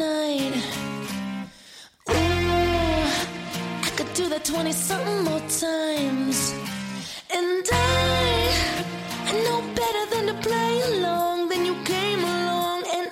night. Ooh, I could do that 20-something more times. And I know better than to play along. Then you came along and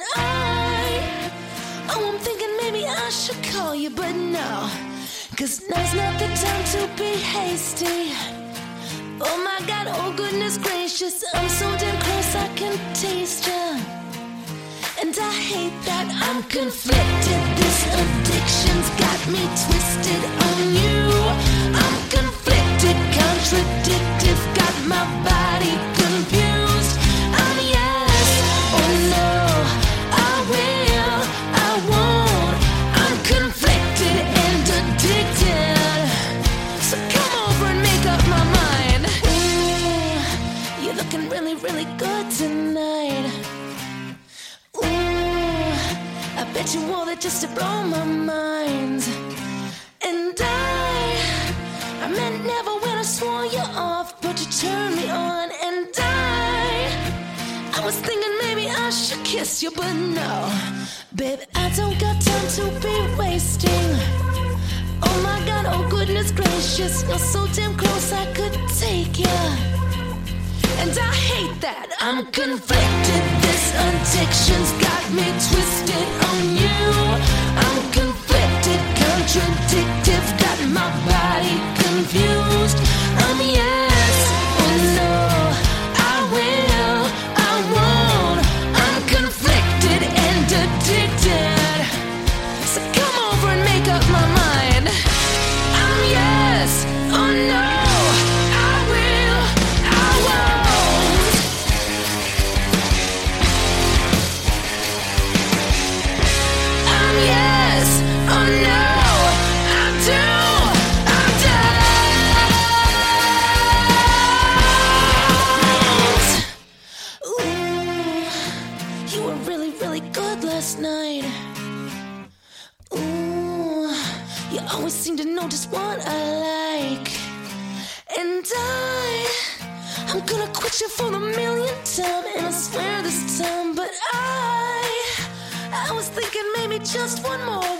I'm thinking maybe I should call you, but no, 'cause now's not the time to be hasty. Oh my God, oh goodness gracious, I'm so damn close I can taste ya. And I hate that I'm conflicted. This addiction's got me twisted on you. I'm conflicted, contradictive, got my body confused. I'm yes, oh no, I will, I won't. I'm conflicted and addicted. So come over and make up my mind. Ooh, you're looking really, really good tonight. I bet you wore that just to blow my mind. And I meant never when I swore you off, but you turned me on. And I was thinking maybe I should kiss you, but no, babe, I don't got time to be wasting. Oh my God, oh goodness gracious, you're so damn close I could take you. And I hate that I'm conflicted. This addiction's got me twisted on you. I'm conflicted, contradictive, got my body confused. I'm yes, oh no, I will, I won't. I'm conflicted and addicted. So come over and make up my mind. I'm yes, oh no. Last night. Ooh, you always seem to know just what I like. And I'm gonna quit you for the millionth time, and I swear this time. But I was thinking maybe just one more